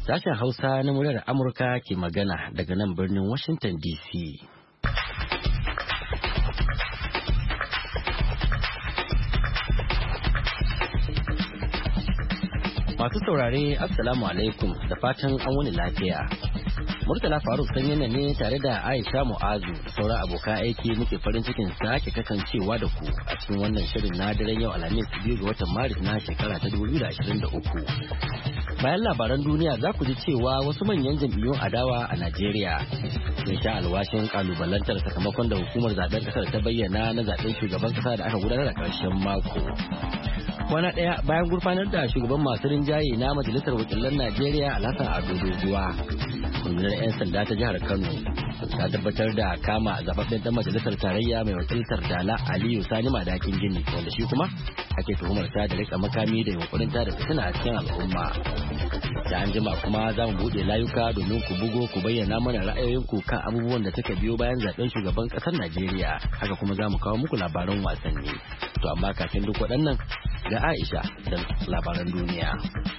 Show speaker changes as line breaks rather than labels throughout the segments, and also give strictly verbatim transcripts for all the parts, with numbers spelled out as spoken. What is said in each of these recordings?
Sashen Hausa na muryar Amurka ke magana daga nan birnin Washington D C. Masu saurare, Assalamu alaikum da fatan an wani lafiya. Murtala Faruk Sanyina ne tare da Aisha Mu'azu da sauran abokan aiki muke farin cikin sake kasancewa da ku a cikin wannan shirin na daren yau Alhamis biyu ga watan Maris na shekara ta dubu biyu da ashirin da uku. Bayan labaran duniya za ku ji cewa wasu manyan jam'iyyun adawa a Najeriya sun sha alwashin kalubalantar sakamakon da hukumar zaben kasar ta bayyana na zaben shugaban kasa da aka gudanar a ƙarshen mako. Kwana ɗaya bayan gurfanar da shugaban masu rinjaye na majalisar wakilan Najeriya Alhassan Ado Doguwa, rundunar 'yan sanda ta jihar Kano ta tabbatar da kama zababben dan majalisar tarayya mai wakiltar Dala Aliyu Sani Madakin Gini, wanda shi kuma ake tuhumar ta da rika makami da yunkurin ta da fitina a cikin al'umma. Da an jima kuma za mu buɗe layuka domin ku bugo ku bayyana mana ra'ayoyinku kan abubuwan da suka biyo bayan zaben shugaban ƙasar Najeriya. Haka kuma za mu kawo muku labaran wasanni. To amma kafin duk waɗannan ga Aisha da labaran duniya.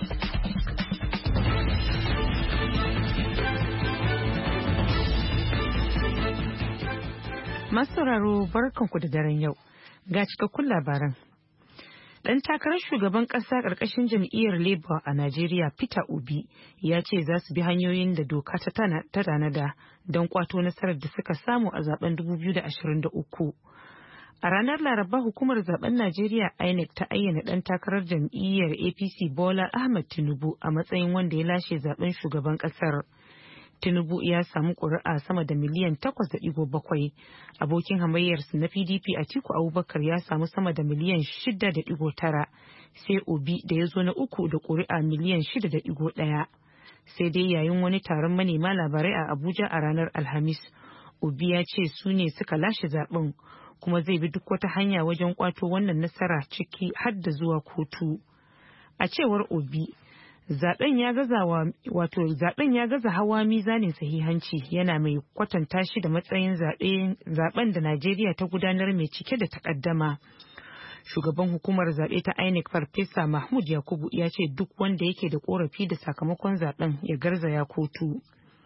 Masu sauraro barkanku da daren yau. Ga cikakkun labaran. Ɗan takarar shugaban ƙasa ƙarƙashin jam'iyyar Labour a Najeriya Peter Obi ya ce za su bi hanyoyin da doka ta tanada don kwato nasarar da suka samu a zaben dubu biyu da ashirin da uku. A ranar Laraba hukumar zaben Najeriya I N E C ta ayyana ɗan takarar jam'iyyar A P C Bola Ahmed Tinubu a matsayin wanda ya lashe zaben shugaban ƙasar. Tinubu ya samu ƙuri'a sama da miliyan takwas da ɗigo bakwai. Abokin hamayyarsa na P D P Atiku Abubakar ya samu sama da miliyan shida da ɗigo tara. Sai Obi da ya zo na uku da ƙuri'a miliyan shida da ɗigo ɗaya. Sai dai yayin wani taron manema labarai a Abuja a ranar Alhamis, Obi ya ce su ne suka lashe zaben kuma zai bi duk wata hanya wajen kwato wannan nasara ciki har da zuwa kotu. A cewar Obi, zaben ya gaza wato zaben ya gaza hawa mizanin sahihanci, yana mai kwatanta shi da matsayin zaben da Najeriya ta gudanar mai cike da takaddama. Shugaban hukumar zabe ta I N E C Farfesa Mahmud Yakubu ya ce duk wanda yake da korafi da sakamakon zaben ya garzaya kotu.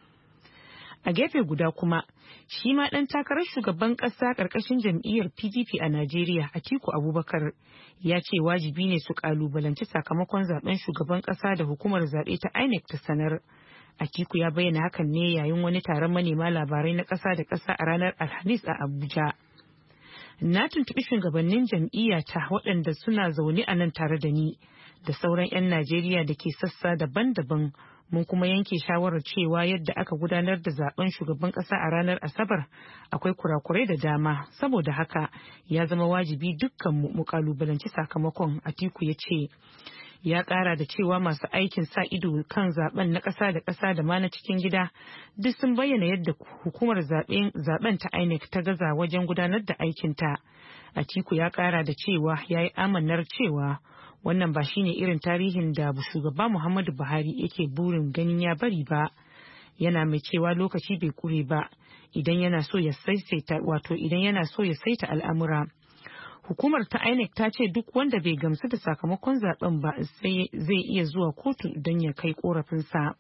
A gefe guda kuma, shi ma ɗan takarar shugaban ƙasa ƙarƙashin jam'iyyar P D P a Najeriya Atiku Abubakar ya ce wajibi ne su ƙalubalanci sakamakon zaben shugaban ƙasa da hukumar zaɓe ta I N E C ta sanar. Atiku ya bayyana hakan ne yayin wani taron manema labarai na ƙasa da ƙasa a ranar Alhamis a Abuja. Na tuntuɓi shugabannin jam'iyyata waɗanda suna zaune a nan tare da ni da sauran 'yan Najeriya da ke sassa daban-daban. Mun kuma yanke shawarar cewa yadda aka gudanar da zaben shugaban kasa a ranar Asabar akwai kurakurai da dama, saboda haka ya zama wajibi dukkanmu mu kalubalanci sakamakon, Atiku ya ce. Ya kara da cewa masu aikin sa ido kan zaben na kasa da kasa da ma na cikin gida duk sun bayyana yadda hukumar zaben zaben ta I N E C ta gaza wajen gudanar da aikinta. Atiku ya kara da cewa ya yi amannar cewa wannan ba shine irin tarihin da shugaba Muhammadu Buhari yake burin ganin ya bari ba. Yana mai cewa lokaci bai kure ba idan yana so ya saisaita wato idan yana so ya saita al'amura. Hukumar ta I N E C ta ce duk wanda bai gamsu da sakamakon zaben ba sai zai iya zuwa kotu don ya kai korafinsa.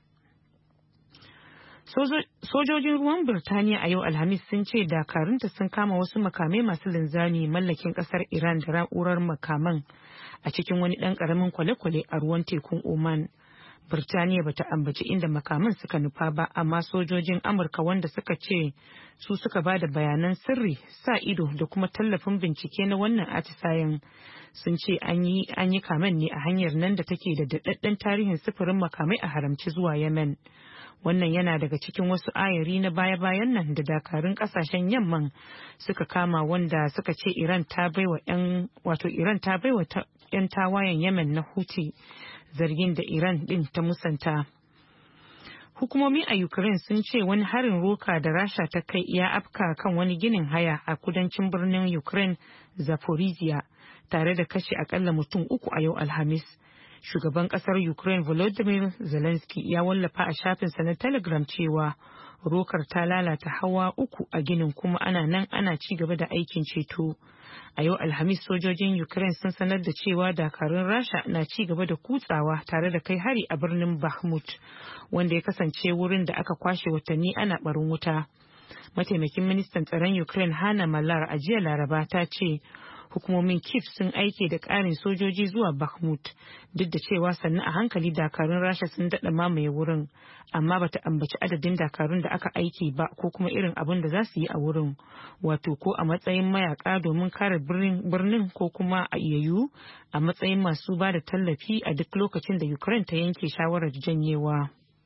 Sojojin ruwan Birtaniya a yau Alhamis sun ce dakarunta sun kama wasu makamai masu linzami mallakin kasar Iran da na'urar makaman a cikin wani ɗan ƙaramin kwale-kwale a ruwan tekun Oman. Birtaniya bata ambaci inda makaman suka nufa ba, amma sojojin Amurka wanda suka ce su suka ba da bayanan sirri, sa ido da kuma tallafin bincike na wannan atisayen sun ce an yi kamen ne a hanyar nan da take da daɗaɗɗen tarihin sufurin makamai a haramci zuwa Yemen. Wannan yana daga cikin wasu ayari na baya-bayan nan da dakarun kasashen yamman suka kama, wanda suka ce Iran ta baiwa yan wato Iran ta baiwa yan tawayen Yemen na Houthi, zargin da Iran din ta musanta. Hukumomi a Ukraine sun ce wani harin roka da Rasha ta kai ya afka kan wani ginin haya a kudancin birnin Ukraine Zaporizhia tare da kashe akalla mutum uku a yau Alhamis. Shugaban kasar Ukraine Volodymyr Zelensky ya wallafa a shafinsa na Telegram cewa rokar ta lalata hawa uku a ginin kuma ana nan ana ci gaba da aikin ceto. A yau Alhamis sojojin Ukraine sun sanar da cewa dakarun Rasha na ci gaba da kutsawa tare da kai hari a birnin Bakhmut, wanda ya kasance wurin da aka kwashe watanni ana barin wuta. Mataimakin ministan tsaron Ukraine Hana Malar a jiya Laraba ta ce hukumomin Kyiv sun aike da ƙarin sojoji zuwa Bakhmut, duk da cewa sannu a hankali dakarun Rasha sun daɗa mamaye wurin, amma bata ambaci adadin dakarun da aka aike ba ko kuma irin abin da za su yi a wurin, wato ko a matsayin mayaka domin kare birnin ko kuma a iyayu a matsayin masu ba da tallafi a duk lokacin da Ukraine ta yanke shawarar janyewa.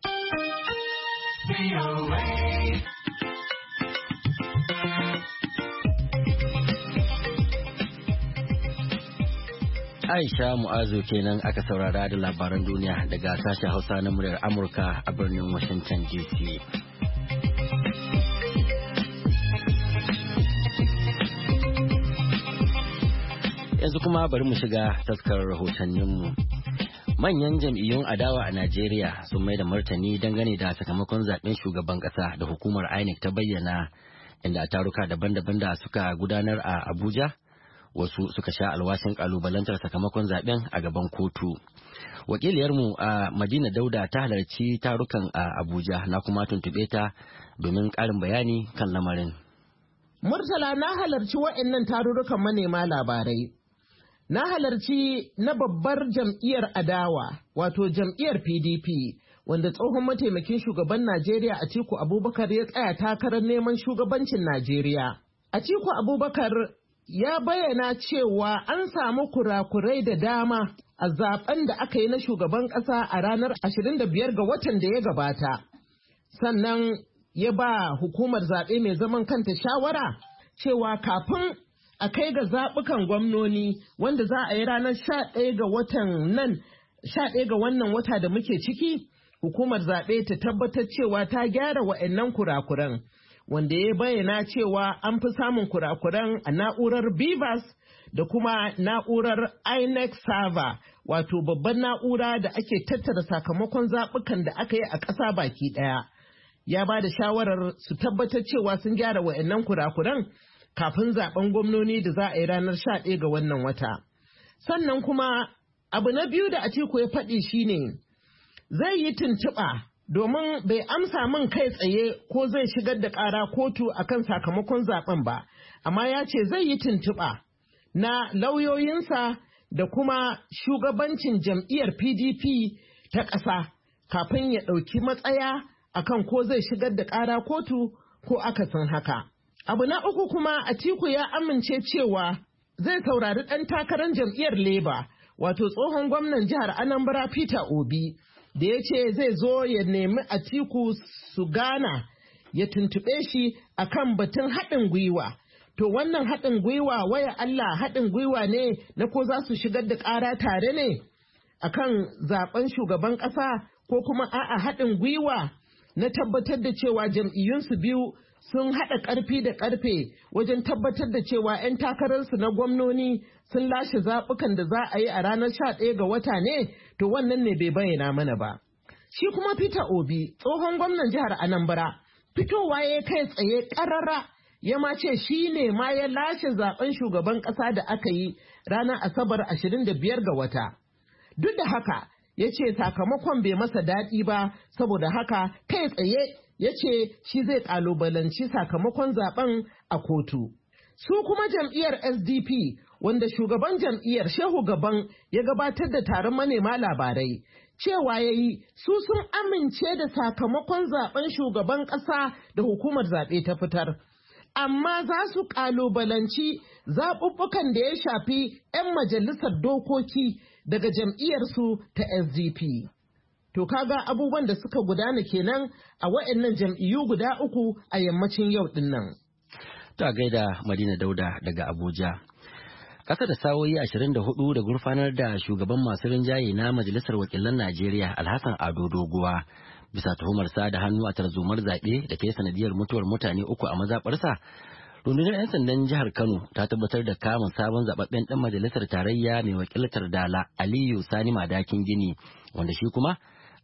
Aisha Mu'azu kenan aka saurara da labaran duniya daga sashen Hausa na muryar Amurka a birnin Washington D C. Yanzu kuma bari mu shiga taskar rahotanninmu. Manyan jam'iyyun adawa a Najeriya sun mai da martani dangane da sakamakon zaben shugaban ƙasa da hukumar I N E C ta bayyana, inda a taruka daban-daban da suka gudanar a Abuja, wasu suka sha alwashin kalubalantar sakamakon zaben a gaban kotu. Wakiliyarmu a Madina Dauda ta halarci tarukan a Abuja na kuma tuntube ta domin ƙarin bayani kan lamarin.
Murtala, na halarci waɗannan tarurrukan manema labarai. Na halarci na babbar jam'iyyar adawa, wato jam'iyyar P D P, wanda tsohon mataimakin shugaban Najeriya Atiku Abubakar ya tsaya takarar neman shugabancin Najeriya. Atiku Abubakar ya bayyana cewa an samu kurakurai da dama a zaben da aka yi na shugaban ƙasa a ranar ashirin da biyar ga watan da ya gabata. Sannan ya ba hukumar zaɓe mai zaman kanta shawara cewa kafin a kai ga zaɓukan gwamnoni wanda za a yi ranar sha ɗaya ga watan nan, sha ɗaya ga wannan wata da muke ciki, hukumar zaɓe ta tabbatar cewa ta gyara wa'annan kurakuran. Wanda ya bayyana cewa an fi samun kurakuran a na'urar BVAS da kuma na'urar I N E C server, wato babban na'ura da ake tattara sakamakon zaɓukan da aka yi a ƙasa baki ɗaya. Ya ba da shawarar su tabbatar cewa sun gyara wa'annan kurakuran kafin zaɓen gwamnoni da za a yi ranar sha ɗaya ga wannan wata. Sannan kuma abu na biyu da Atiku ya faɗi shine zai yi tuntuɓa domin bai amsa min kai tsaye ko zai shigar da ƙara kotu akan sakamakon zaben ba, amma ya ce zai yi tuntuɓa na lauyoyinsa da kuma shugabancin jam'iyyar P D P ta ƙasa kafin ya ɗauki matsaya akan ko zai shigar da ƙara kotu ko akasin haka. Abu na uku kuma Atiku ya amince cewa zai saurari ɗan takarar jam'iyyar Labour, wato tsohon gwamnan jihar Anambra Peter Obi, da ya ce zai zo ya nemi Atiku su gana ya tuntuɓe shi akan batun haɗin gwiwa. To wannan haɗin gwiwa waya Allah haɗin gwiwa ne na ko za su shigar da ƙara tare ne akan zaben shugaban ƙasa ko kuma a'a haɗin gwiwa na tabbatar da cewa jam'iyyunsu biyu sun haɗa ƙarfi da ƙarfe wajen tabbatar da cewa 'yan takararsu na gwamnoni sun lashe zaɓukan da za a yi a ranar sha ɗaya ga wata ne, to wannan ne bai bayyana mana ba. Shi kuma Peter Obi, tsohon gwamnan jihar Anambra, fitowa ya kai tsaye ƙarara ya ma ce shi ne ma ya lashe zaɓen shugaban ƙasa da aka yi ranar Asabar ashirin da biyar ga wata. Duk da haka, ya ce sakamakon bai masa daɗi ba, saboda haka kai tsaye ya ce shi zai ƙalubalanci sakamakon zaben a kotu. Su kuma jam'iyyar S D P, wanda shugaban jam'iyyar Shehu Gaban ya gabatar da taron manema labarai, cewa ya yi su sun amince da sakamakon zaben shugaban ƙasa da hukumar zaɓe ta fitar. Amma za su ƙalubalanci zaɓuɓɓukan da ya shafi 'yan majalisar dokoki daga jam'iyyarsu ta S D P. To kaga abubuwan da suka gudana kenan a wa'annan jam'iyyu guda uku a yammacin yau din nan.
Ta gaida Madina Dauda daga Abuja. Ƙasa da sa'o'i ashirin da hudu da gurfanar da shugaban masu rinjaye na Majalisar Wakilan Najeriya Alhassan Ado Doguwa bisa tuhumarsa da hannu a tarzomar zaɓe da ta yi sanadiyar mutuwar mutane uku a mazaɓarsa. Rundunar 'yan sandan jihar Kano ta tabbatar da kamun sabon zababben ɗan majalisar tarayya mai wakiltar Dala Aliyu Sani Madakin Gini, wanda shi kuma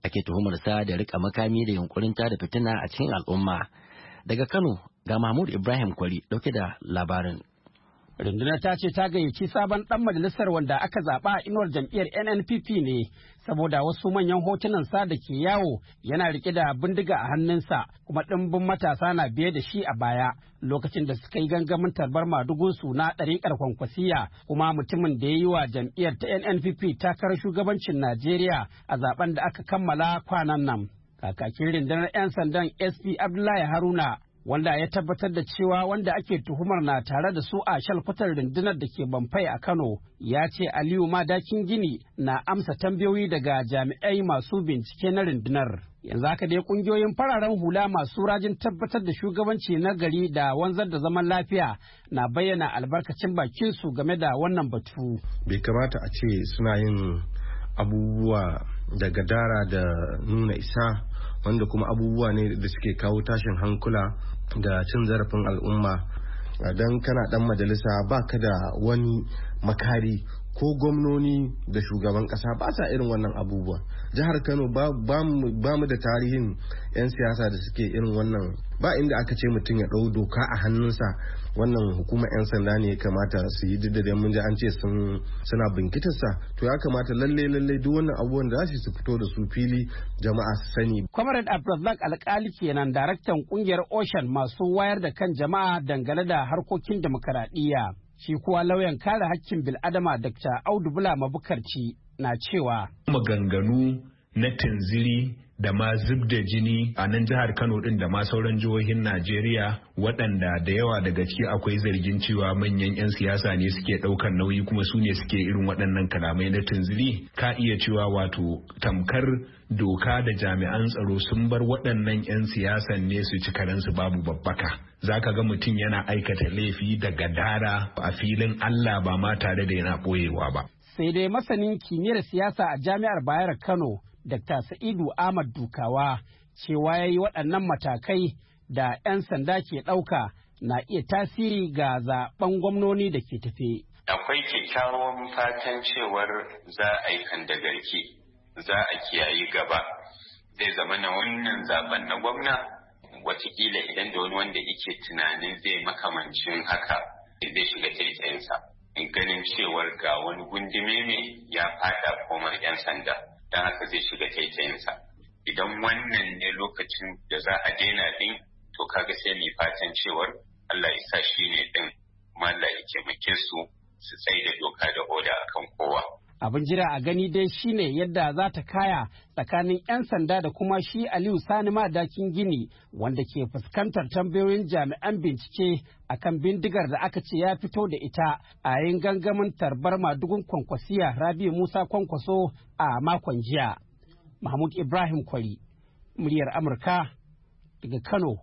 ake tuhumarsa da rika makami da yunkurin tada fitina a cikin al'umma. Daga Kano ga Mahmud Ibrahim Kwari dauke da labarin.
Rundunar ta ce ta gayyaci sabon dan majalisar wanda aka zaba a inuwar jam'iyyar N N P P ne saboda wasu manyan hotunan sa da ke yawo yana rike da bindiga a hannunsa kuma ɗimbin matasa na biye da shi a baya lokacin da suka yi gangamin tarbar madugunsu na ɗariƙar kwankwasiya kuma mutumin da ya yi wa jam'iyyar ta N N P P takarar shugabancin Najeriya a zaben da aka kammala kwanan nan. Kakakin rundunar 'yan sandan S P Abdullahi Haruna wanda ya tabbatar da cewa wanda ake tuhumar na tare da su a shalkwatar rundunar da ke Bamfai a Kano ya ce Aliyu Madakin Gini na amsa tambayoyi daga jami'ai masu bincike na rundunar. Yanzu haka dai kungiyoyin fararen hula masu rajin tabbatar da shugabanci na gari da wanzar da zaman lafiya na bayyana albarkacin bakin su game da wannan batu.
Bai kamata a ce suna yin abubuwa da gadara da nuna isa wanda kuma abubuwa ne da suke kawo tashin hankula da cin zarafin al'umma. Don kana dan majalisa ba ka da wani makari ko gwamnoni da shugaban kasa ba sa irin wannan abubuwa. Jihar Kano ba mu da tarihin 'yan siyasa da suke irin wannan, ba inda aka ce mutum ya ɗau doka a hannunsa. Wannan hukumar 'yan sanda ne ya kamata su yi, duk da mun ji an ce suna binkitarsa, to ya kamata lalle lalle duk wannan abubuwan da za su fito da su fili jama'a su sani.
Comrade Abdulrazak Alkali kenan daraktan kungiyar Ocean masu wayar da kan jama'a dangane da harkokin demokaradiyya. Shi kuwa lauyan kare hakkin bil'adama Dakta Audu Bula Mabukarci na cewa
maganganu na tunziri da ma zub da jini a nan jihar Kano din da ma sauran jihohin Najeriya waɗanda da yawa daga ciki akwai zargin cewa manyan 'yan siyasa ne suke ɗaukar nauyi kuma su ne suke irin waɗannan kalamai na tunziri. Ka iya cewa wato tamkar doka da jami'an tsaro sun bar waɗannan 'yan siyasan ne su ci karensu babu babbaka. Za ka ga mutum yana aikata laifi da gadara a filin Allah ba ma tare da yana ɓoyewa ba.
Sai dai masanin kimiyyar siyasa a jami'ar Bayero Kano Dakta Sa'idu Ahmad Dukawa cewa ya yi waɗannan matakai da 'yan sanda ke ɗauka na iya tasiri ga zaben gwamnoni da ke tafe.
Akwai kyakkyawan fatan cewar za a yi kandagarki, za a kiyayi gaba. Zai zama na wannan zaben na gwamna, watakila idan da wani wanda yake tunanin zai makamancin haka zai shiga taitayinsa. In ganin cewar ga wani gundume ne ya fada komar 'yan sanda. Don haka zai shiga taitayinsa. Idan wannan ne lokacin da za a daina din, to kaga sai mai fatan cewar Allah ya sa shi ne din, kuma Allah ya taimake su su tsaye da doka da oda akan kowa.
Abin jira a gani dai shine yadda za ta kaya tsakanin 'yan sanda da kuma shi Aliyu Sani Madakin Gini wanda ke fuskantar tambayoyin jami'an bincike akan bindigar da aka ce ya fito da ita a yayin gangamin tarbar madugun kwankwasiya Rabi Musa Kwankwaso a makon jiya. Mahmud Ibrahim Kwari, muryar Amurka daga Kano,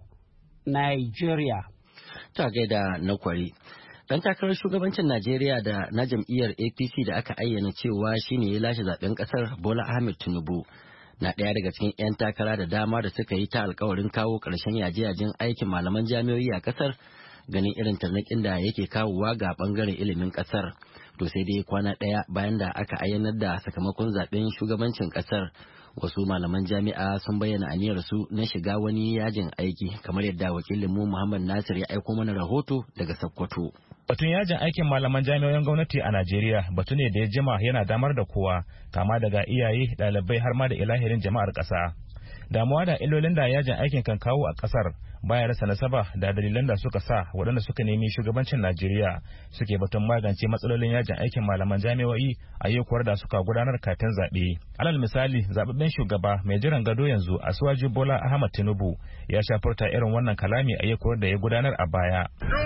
Nigeria.
Ta gaida na Kwari. Dan takarar shugabancin Najeriya da na jam'iyyar A P C da aka ayyana cewa shine ya lashe zaben kasar Bola Ahmed Tinubu na ɗaya daga cikin 'yan takara da dama da suka yi ta alkawarin kawo ƙarshen yaje-yajen aikin malaman jami'o'i a kasar ganin irin tarnaƙin da yake kawowa ga ɓangaren ilimin kasar. To sai dai kwana ɗaya bayan da aka ayyanar da sakamakon zaben shugabancin kasar, wasu malaman jami'a sun bayyana aniyarsu na shiga wani yajin aiki kamar yadda wakilinmu Muhammad Nasir ya aiko mana rahoto daga Sokoto.
Batun yajin aikin malaman jami'o'in gwamnati a Najeriya batu ne da ya jima yana damar da kowa, kama daga iyaye, ɗalibai har ma da ilahirin jama'ar ƙasa. Damuwa da illolin da yajin aikin kan kawo a ƙasar baya rasa nasaba da dalilan da suka sa waɗanda suka nemi shugabancin Najeriya suke batun magance matsalolin yajin aikin malaman jami'o'i a yankuwar da suka gudanar kafin zaɓe. Alal misali, zaɓaɓɓen shugaba mai jiran gado yanzu Asuwaju Bola Ahmad Tinubu ya sha furta irin wannan kalami a yankuwar da ya gudanar a baya.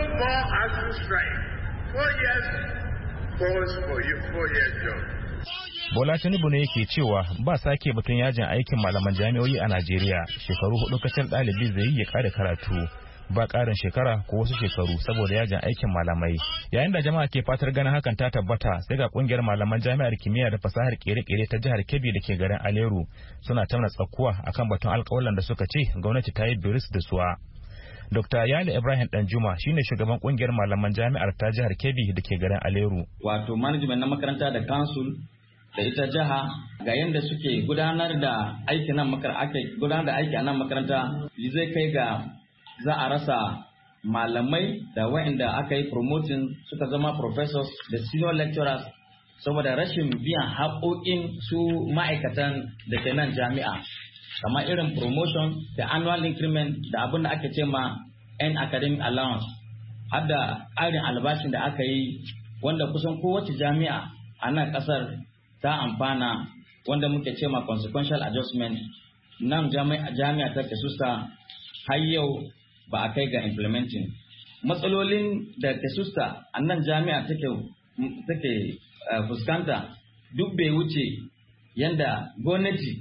Bola Tinubu ne yake cewa ba sake batun yajin aikin malaman jami'o'i a Najeriya, shekaru hudu kacal ɗalibi zai yi ya kare karatu, ba ƙarin shekara ko wasu shekaru saboda yajin aikin malamai. Yayin da jama'a ke fatar ganin hakan ta tabbata, sai ga kungiyar malaman jami'ar kimiyya da fasahar kere-kere ta jihar Kebbi da ke garin Aleru suna tamna tsakuwa akan batun alƙawalan da suka ce gwamnati ta yi biris da suwa. Dokta Yali Ibrahim Danjuma shine shugaban kungiyar malaman jami'ar ta jihar Kebbi da ke garin Aleru.
Wato management na makaranta da council da ita jiha ga yadda suke gudanar da aiki nan makaranta gudanar da aiki a nan makaranta zai kai ga za a rasa malamai da waɗanda aka yi promoting suka zama professors da senior lecturers saboda rashin biyan haƙoƙin su ma'aikatan da ke nan jami'a kamar irin promotion da annual increment da abin da ake ce ma end academic allowance har da ƙarin albashin da aka yi wanda kusan kowace jami'a a nan ƙasar ta amfana wanda muke ce ma consequential adjustment nan jami'a ta Kesusta har yau ba a kai ga implementing matsalolin da Kesusta a nan jami'a take take fuskanta duk bai wuce yanda gwamnati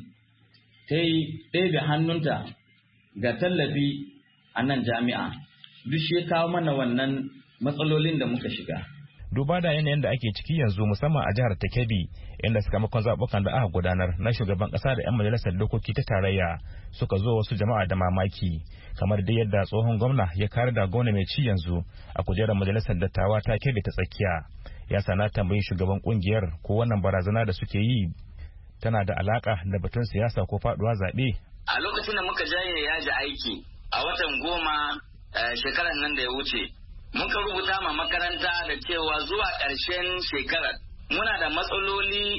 ta yi ɗebe hannunta ga tallafi a nan jami'a duk shi kawo mana wannan matsalolin da muka shiga.
Duba da yanayin da ake ciki yanzu musamman a jihar ta Kebbi inda sakamakon zaɓukan da aka gudanar na shugaban ƙasa da 'yan majalisar dokoki ta tarayya suka zo wasu jama'a da mamaki kamar dai yadda tsohon gwamna ya kare da gwamna mai ci yanzu a kujerar majalisar dattawa ta Kebbi ta tsakiya ya sana tambayi shugaban kungiyar ko wannan barazana da suke yi tana da alaka da batun siyasa ko faduwa zaɓe.
A lokacin da muka jaye yaji aiki a watan goma shekarar nan da ya wuce muka rubuta ma makaranta da cewa zuwa ƙarshen shekarar muna da matsaloli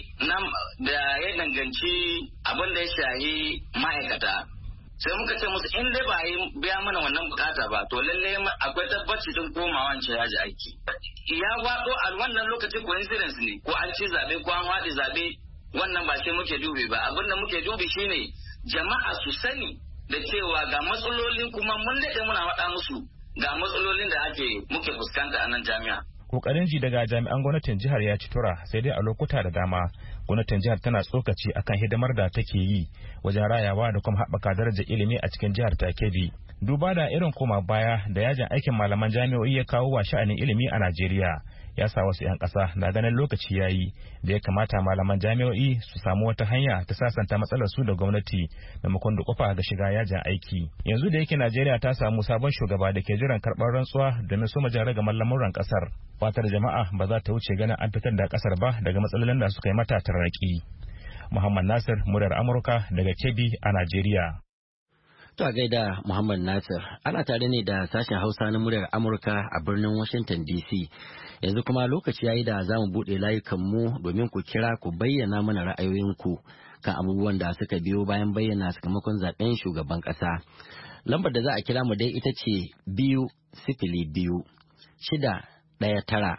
da ya danganci abin da ya shahi ma'aikata sai muka ce musu in dai ba yi biya mana wannan bukata ba to lalle akwai tabbaci din komawa ce yaji aiki ya wado a wannan lokaci coincidence ne ko an ci zabe ko an wadi zabe wannan ba sai muke dubi ba abin da muke dubi shine jama'a su sani da cewa ga matsalolin kuma mun dade muna faɗa musu ga matsalolin da ake muke fuskanta a nan jami'a.
Kokarin ji daga jami'an gwamnatin jihar ya ci tura sai dai a lokuta da dama gwamnatin jihar tana tsokaci akan hidimar da take yi wajen rayawa da kuma haɓaka darajar ilimi a cikin jihar ta Kebbi. Duba da irin koma baya da yajin aikin malaman jami'o'i ya kawo wa sha'anin ilimi a Najeriya ya sa wasu 'yan ƙasa na ganin lokaci ya yi da ya kamata malaman jami'o'i su samu wata hanya ta sasanta matsalar su da gwamnati maimakon da kofa ga shiga yajin aiki. Yanzu da yake Najeriya ta samu sabon shugaba da ke jiran karɓar rantsuwa domin su majara ragaman lamuran ƙasar. Fatar jama'a ba za ta wuce ganin an fitar da ƙasar ba daga matsalolin da suka yi mata tarraƙi. Muhammad Nasir, muryar Amurka daga Kebbi a Najeriya.
To a gaida Muhammad Nasir, ana tare ne da sashen Hausa na muryar Amurka a birnin Washington D C. Yanzu kuma lokaci yayi da za mu buɗe layukanmu domin ku kira ku bayyana mana ra'ayoyinku kan abubuwan da suka biyo bayan bayyana sakamakon zaben shugaban ƙasa. Lambar da za a kira mu dai ita ce biyu sifili biyu shida ɗaya tara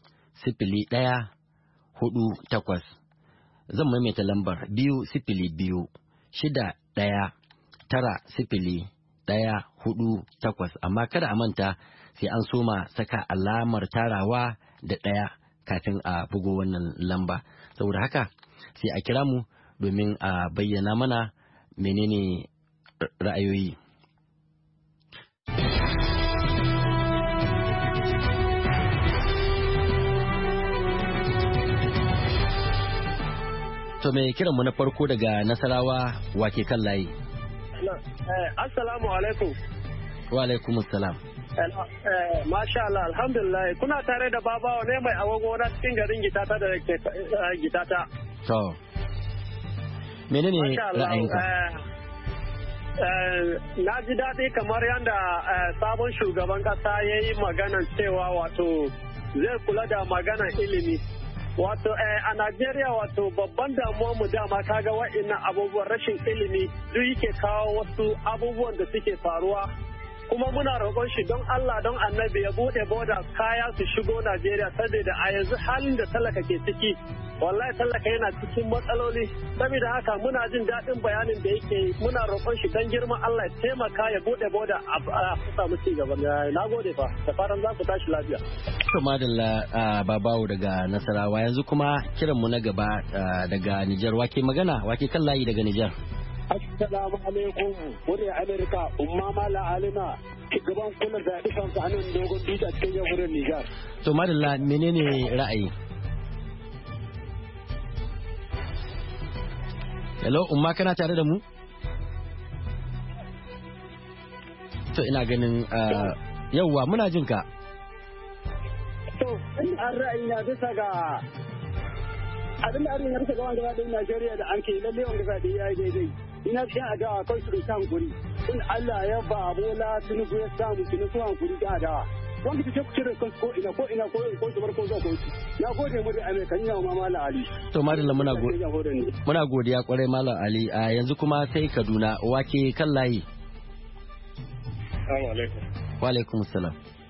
sifili ɗaya hudu takwas. Zan maimaita lambar biyu sifili biyu shida ɗaya tara sifili ɗaya hudu takwas, amma kada a manta sai an soma saka alamar tarawa da ɗaya kafin a bugo wannan lamba. Saboda haka sai a kira mu domin a bayyana mana menene ra'ayoyi. To mai kiranmu na farko daga Nasarawa wake kan layi.
Assalamu alaikum.
Wa alaikum assalam.
Masha Allah, alhamdulillah. Kuna tare da babawa ne mai agogo na cikin garin Gitata da ke Gitata.
To. Menene ra'ayinka?
Na ji daɗi kamar yadda sabon shugaban ƙasa ya yi maganan cewa wato zai kula da maganan ilimi. Wato a Najeriya wato babban damuwa mu dama kaga wa'annan abubuwan rashin ilimi duk yake kawo wasu abubuwan da suke faruwa kuma muna roƙon shi don Allah don annabi ya buɗe boda kaya su shigo Najeriya saboda a yanzu halin da talaka ke ciki wallahi talaka yana cikin matsaloli saboda haka muna jin daɗin bayanin da yake muna roƙon shi don girman Allah ya taimaka ya buɗe boda a samu ci gaba. Na gode fa da fatan za ku tashi lafiya.
To madalla babawo daga Nasarawa yanzu kuma kiran mu na gaba daga Nijar wake magana wake kan layi daga Nijar.
Assalamu alaikum wani Amerika umma mala alima shugaban kula da ifan sa nan dogon dutse cikin yahurin Nijar.
To madalla menene ra'ayi? Hello umma kana tare da mu? To ina ganin yauwa muna jin ka.
To in an ra'ayi na bisa ga abin da abin ya rasa gawan gaba ɗin Najeriya da an ke lalle wanda zaɓe ya yi daidai ina cikin adawa kai su da sa hankuri in Allah ya ba Bola Tinubu ya samu Tinubu hankuri da adawa wanda ta ce da kansu ko ina ko ina ko ko su barko zuwa kotu na gode mu da Amerika ni ma Malam Ali
to madalla muna godiya muna godiya kwarai Malam Ali a yanzu kuma sai Kaduna wake kan layi
Assalamu alaikum
wa alaikum assalam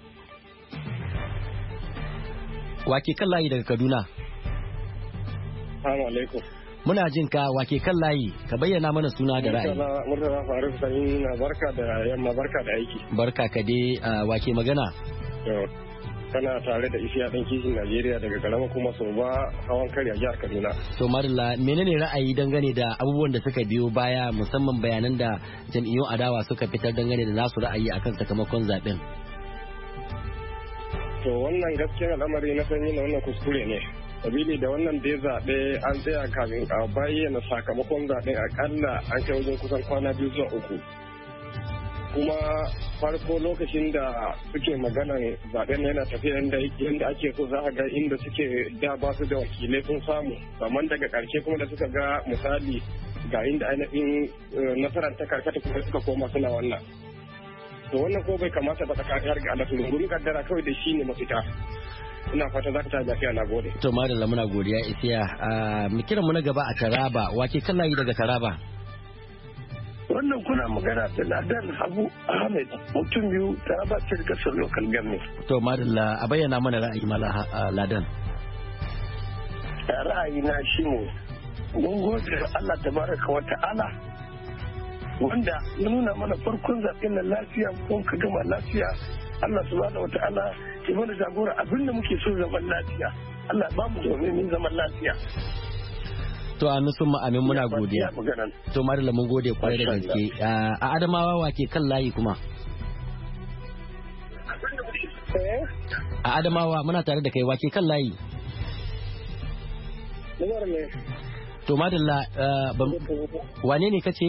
wake kan layi daga Kaduna
Assalamu alaikum
muna jin ka wake kan layi ka bayyana mana suna da ra'ayi
Murtala Faruk Sani na barka da yamma barka da aiki
barka ka dai wake magana
kana tare da isiya ɗan kishin Najeriya daga garama kuma sau ba hawan kari a jihar Kaduna.
To Marilla menene ra'ayi dangane da abubuwan da suka biyo baya musamman bayanan da jam'iyyun adawa suka fitar dangane da nasu ra'ayi akan sakamakon zaben?
To wannan gaskiyar al'amari na sanyi na wannan kuskure ne. Sabili da wannan dai zaɓe an tsaya kafin a bayyana sakamakon zaɓen akalla an kai wajen kusan kwana biyu zuwa uku. kuma farko lokacin da suke maganan zaben yana tafiya yadda ake so za a ga inda suke da ba su da wakilai sun samu amma daga karshe kuma da suka ga misali ga inda ainihin nasarar ta karkata kuma suka koma suna wannan to wannan ko bai kamata ba tsakanin har ga Allah to gurin kaddara kawai da shi ne mafita ina fata za ka ta lafiya na gode
to madalla muna godiya isiya mu kira mu na gaba a Taraba wake kallayi daga Taraba
wannan kuna magana da Ladan Habu Ahmed mutum biyu Taraba ce daga sun local government
to madalla a bayyana mana ra'ayi mala Ladan
ra'ayi na shine mun gode Allah tabaraka wa ta'ala wanda ya nuna mana farkon zaɓen na lafiya kun ka gama lafiya Allah subhanahu wa ta'ala ya mana jagora abinda muke so zaman lafiya Allah ba mu domin zaman lafiya
to amin sun amin muna godiya to madalla mun gode kwarai da gaske a Adamawa wake kan layi kuma a Adamawa muna tare da kai wake kan layi to madalla wane ne kace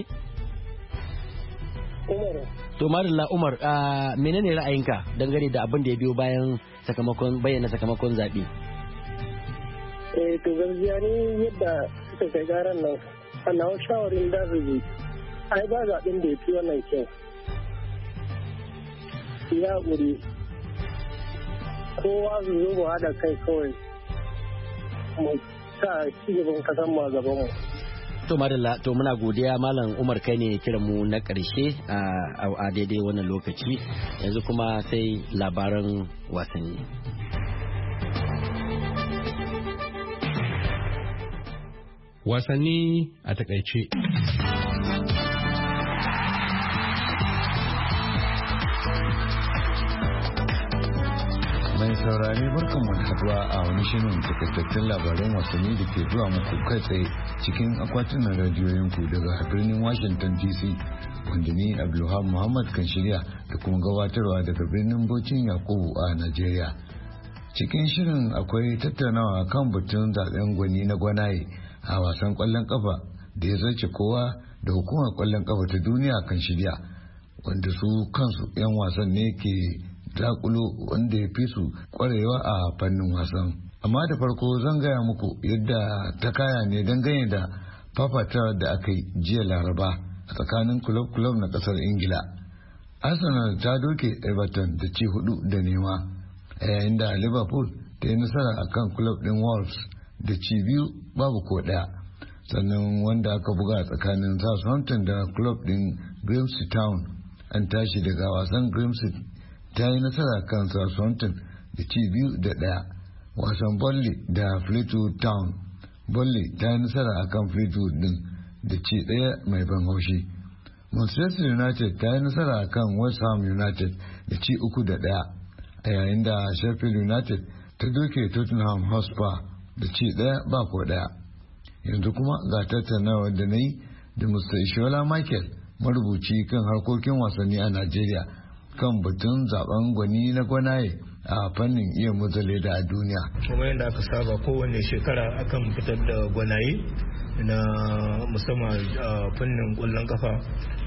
to madalla Umar menene ra'ayinka dangane da abin da ya biyo bayan sakamakon bayyana sakamakon zaɓe
eh to gaskiya ne yadda suka kai garan nan a nawa shawarin da su bi ai ba zaɓen da ya fi wannan kyau ya guri kowa su zo mu haɗa kai kawai mu sa ci gaban kasan ma gaban mu
to madalla to muna godiya malam Umar kai ne kiran mu na ƙarshe a daidai wannan lokaci yanzu kuma sai labaran wasanni
wasanni a takaice.
Mai saurare barkan mu haduwa a wani shirin takaitattun labaran wasanni da ke zuwa muku kai tsaye cikin akwatunan radiyoyinku daga birnin Washington D C wanda ni Abdulhab Muhammad kan shirya da kuma gabatarwa daga birnin Bauchin Yakubu a Najeriya. Cikin shirin akwai tattaunawa kan batun zaben gwani na gwanaye a wasan kwallon kafa da ya zarce kowa da hukumar kwallon kafa ta duniya kan shirya wanda su kansu 'yan wasan ne ke dakulo wanda ya fi su kwarewa a fannin wasan. Amma da farko zan gaya muku yadda ta kaya ne dangane da fafatar da aka yi jiya laraba a tsakanin kulob-kulob na kasar ingila. Arsenal ta doke Everton da ci hudu da nema a yayin da Liverpool ta yi nasara akan kulob din Wolves da ci biyu babu ko daya sannan wanda aka buga tsakanin Southampton da club din Grimsby Town an tashi daga wasan Grimsby ta yi nasara kan Southampton da ci biyu da daya wasan Burnley da Fleetwood Town Burnley ta yi nasara akan Fleetwood din da ci daya mai ban haushi Manchester United ta yi nasara akan West Ham United da ci uku da daya a yayin da Sheffield United ta doke Tottenham Hotspur da ci daya ba ko daya yanzu kuma ga tattaunawar da na yi da Mister Ishola Michael marubuci kan harkokin wasanni a Najeriya kan batun zaben gwani na gwanaye a fannin iya muzale da a duniya.
Kuma yadda aka saba kowane shekara akan fitar da gwanaye na musamman a fannin kwallon kafa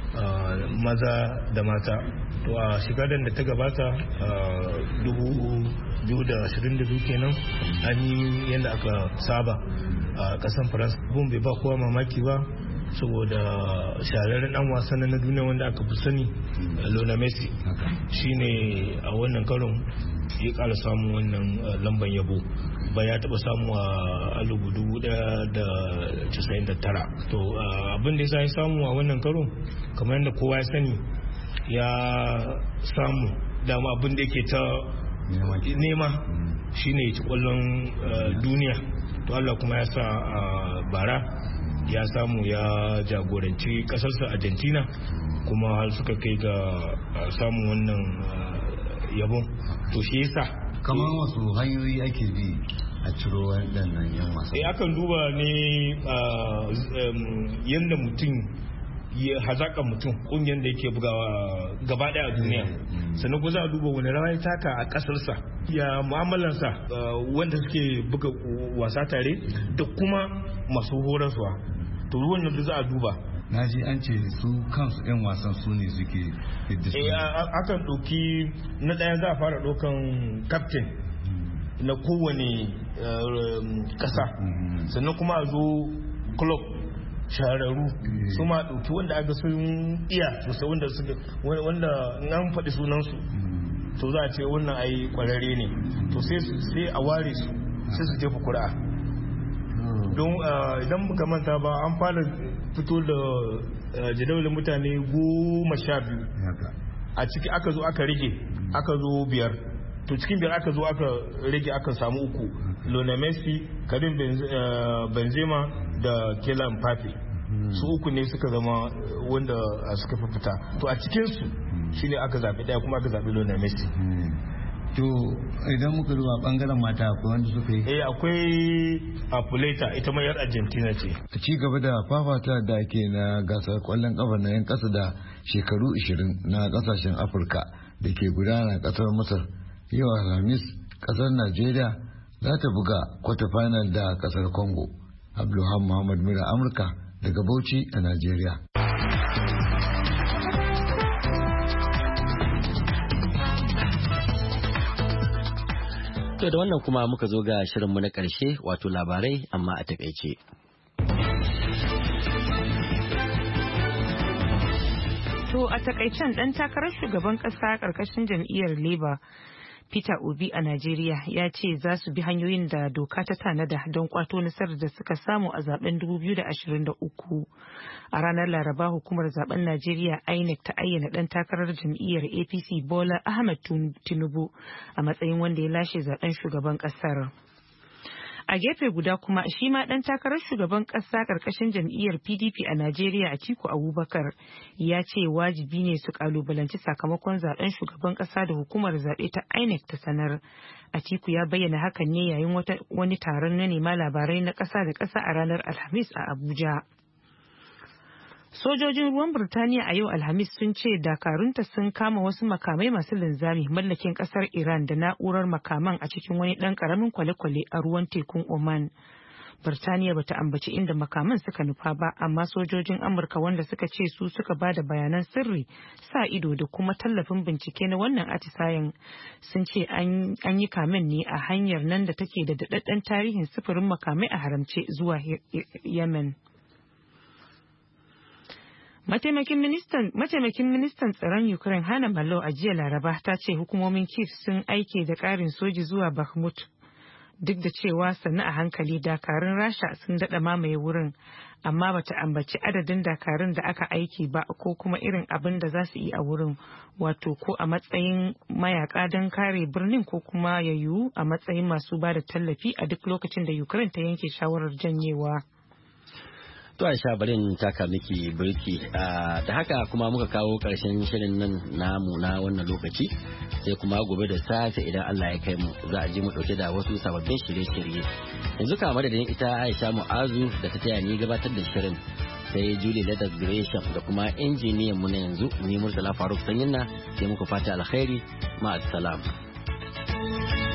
maza da mata. To a shekarar da ta gabata dubu biyu da ashirin da biyu kenan an yi yadda aka saba a kasan faransa. Bun bai ba kowa mamaki ba saboda shahararren dan wasan na duniya wanda aka fi sani Lionel Messi shine a wannan karon ya kara samun wannan lamban yabo ba ya taba samu a alubu dubu daya da casa'in da tara. To abin da ya samu a wannan karon kamar yadda kowa ya sani ya samu dama abin da yake ta nema shine ya ci kwallon duniya. To Allah kuma ya sa bara ya samu ya jagoranci kasarsa Argentina kuma har suka kai ga samun wannan yabon. To shi yasa
kamar wasu hanyoyi ake bi a ciro waɗannan yan wasa.
Eh akan duba ne yadda mutum ya hazaka mutum kungiyar da yake bugawa gaba daya a duniya, sannan ko za a duba wani rawa ya taka a kasarsa, ya mu'amalarsa wanda suke buga wasa tare da kuma masu horaswa. To wannan da za a duba.
Na ji an ce su kansu 'yan wasan su ne suke yadda su.
Eh akan ɗauki na ɗaya za a fara ɗaukan captain na kowane ƙasa, sannan kuma a zo club shahararru su ma ɗauki wanda aka sun iya sosai, wanda suka wanda an faɗi sunansu to za a ce wannan ai kwararre ne, to sai a ware su sai su jefa kuri'a. Don idan muka manta ba an fara fito da jadawalin mutane goma sha biyu a ciki, aka zo aka rage aka zo biyar, to cikin biyar aka zo aka rage aka samu uku, Lionel Messi, Karim Benzema da Kylian Mbappe. Su uku ne suka zama wanda suka fi fita, to a cikinsu shine aka zaɓi ɗaya kuma aka zaɓi Lionel Messi.
To idan muka duba bangaren mata akwai wanda suka yi?
Eh akwai Apuleta, ita ma yar Argentina ce.
A ci gaba da fafata da ake na gasar kwallon kafa na yan kasa da shekaru ishirin na kasashen Afirka da ke gudana kasar Masar, yau Alhamis kasar Najeriya za ta buga kwata final da kasar Congo. Abdulhamid Muhammad Mira, Amurka daga Bauchi a Najeriya.
To da wannan kuma muka zo ga shirinmu na ƙarshe, wato labarai amma a takaice.
To a takaicen ɗan takarar shugaban ƙasa ƙarƙashin jam'iyyar Labour Peter Obi a Najeriya ya ce za su bi hanyoyin da doka ta tanada don kwato nasarar da suka samu a zaben dubu biyu da ashirin da uku. A ranar Laraba hukumar zaben Najeriya I N E C ta ayyana dan takarar jam'iyyar A P C Bola Ahmed Tinubu a matsayin wanda ya lashe zaben shugaban kasar. A gefe guda kuma shi ma dan takarar shugaban kasa karkashin jam'iyyar P D P a Najeriya Atiku Abubakar ya ce wajibi ne su kalubalanci sakamakon zaben shugaban kasa da hukumar zaɓe ta I N E C ta sanar. Atiku ya bayyana hakan ne yayin wani taron manema labarai na kasa da kasa a ranar Alhamis a Abuja. Sojojin ruwan Birtaniya a yau Alhamis sun ce dakarunta sun kama wasu makamai masu linzami mallakin kasar Iran da na'urar makaman a cikin wani ɗan ƙaramin kwale-kwale a ruwan tekun Oman. Birtaniya bata ambaci inda makaman suka nufa ba, amma sojojin Amurka wanda suka ce su suka ba da bayanan sirri, sa ido da kuma tallafin bincike na wannan atisayen sun ce an yi kamen ne a hanyar nan da take da daɗaɗɗen tarihin sufurin makamai a haramce zuwa Yemen. Mataimakin ministan tsaron Ukraine Hana Malo a jiya Laraba ta ce hukumomin Kyiv sun aike da ƙarin soji zuwa Bakhmut, duk da cewa sannu a hankali dakarun Rasha sun daɗa mamaye wurin, amma bata ambaci adadin dakarun da aka aiki ba ko kuma irin abin da za su yi a wurin, wato ko a matsayin mayaka don kare birnin ko kuma ya yiwu a matsayin masu ba da tallafi a duk lokacin da Ukraine ta yanke shawarar janyewa.
To Aisha bari in taka miki birki, da haka kuma muka kawo karshen shirin nan namu na wannan lokaci, sai kuma gobe da safe idan Allah ya kai mu za a ji mu dauke da wasu sababbin shirye-shirye. Yanzu ka madadin ita Aisha Mu'azu da ta taya ni gabatar da shirin, sai Julie Leathers Gresham da kuma injiniyan mu na yanzu ni Murtala Faruk Sanyinna, sai muku fata alkhairi, ma'assalam.